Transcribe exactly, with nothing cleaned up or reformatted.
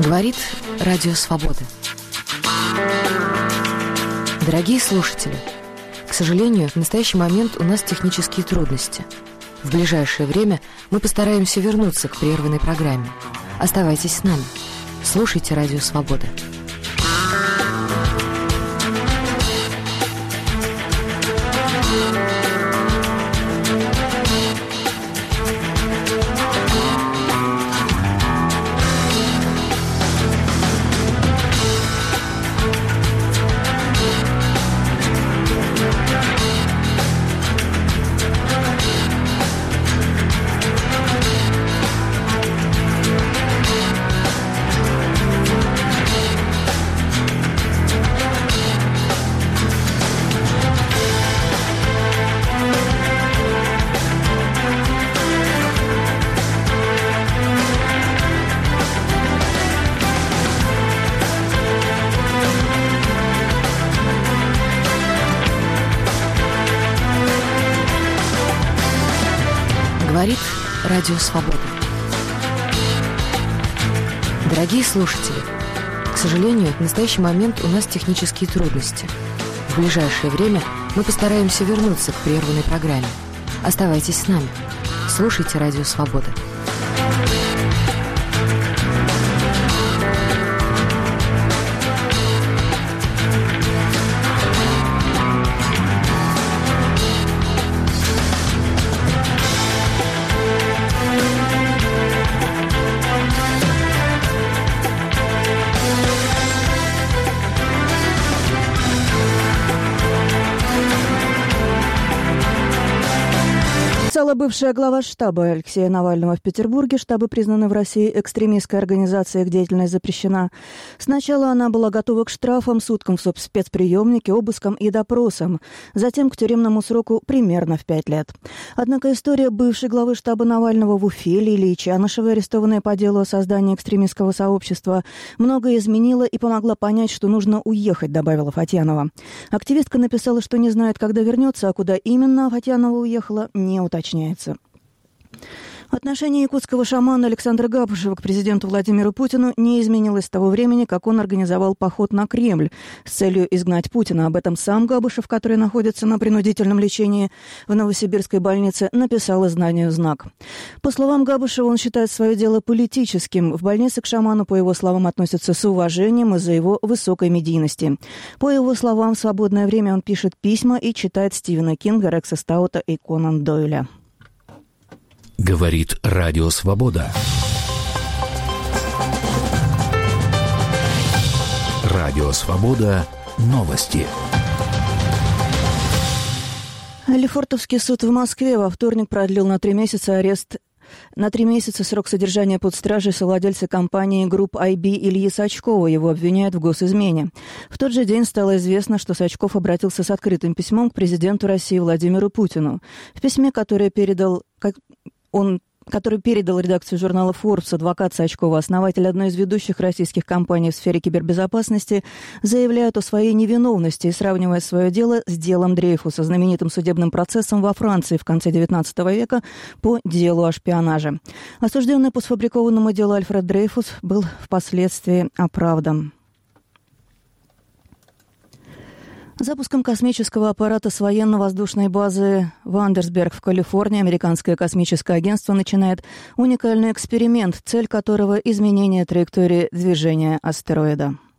Говорит Радио Свобода. Дорогие слушатели, к сожалению, в настоящий момент у нас технические трудности. В ближайшее время мы постараемся вернуться к прерванной программе. Оставайтесь с нами. Слушайте Радио Свобода. Говорит Радио Свобода. Дорогие слушатели, к сожалению, в настоящий момент у нас технические трудности. В ближайшее время мы постараемся вернуться к прерванной программе. Оставайтесь с нами. Слушайте Радио Свобода. Бывшая глава штаба Алексея Навального в Петербурге, штабы признаны в России экстремистской организацией, их деятельность запрещена. Сначала она была готова к штрафам, суткам в спецприемнике, обыскам и допросам, затем к тюремному сроку примерно в пять лет. Однако история бывшей главы штаба Навального в Уфе, Лилии Чанышевой, арестованной по делу о создании экстремистского сообщества, многое изменила и помогла понять, что нужно уехать, добавила Фатьянова. Активистка написала, что не знает, когда вернется, а куда именно Фатьянова уехала, не уточняется. Отношение якутского шамана Александра Габышева к президенту Владимиру Путину не изменилось с того времени, как он организовал поход на Кремль с целью изгнать Путина. Об этом сам Габышев, который находится на принудительном лечении в Новосибирской больнице, написал изданию «Знак». По словам Габышева, он считает свое дело политическим. В больнице к шаману, по его словам, относятся с уважением из-за его высокой медийности. По его словам, в свободное время он пишет письма и читает Стивена Кинга, Рекса Стаута и Конан Дойля. Говорит Радио Свобода. Радио Свобода. Новости. Лефортовский суд в Москве во вторник продлил на три месяца арест На три месяца срок содержания под стражей совладельца компании Group ай би Ильи Сачкова. Его обвиняют в госизмене. В тот же день стало известно, что Сачков обратился с открытым письмом к президенту России Владимиру Путину. В письме, которое передал... Как он который передал редакцию журнала Forbes адвокат Сачкова, основатель одной из ведущих российских компаний в сфере кибербезопасности, заявляет о своей невиновности и сравнивает свое дело с делом Дрейфуса, знаменитым судебным процессом во Франции в конце девятнадцатого века по делу о шпионаже. Осужденный по сфабрикованному делу Альфред Дрейфус был впоследствии оправдан. Запуском космического аппарата с военно-воздушной базы Вандерсберг в Калифорнии американское космическое агентство начинает уникальный эксперимент, цель которого – изменение траектории движения астероида.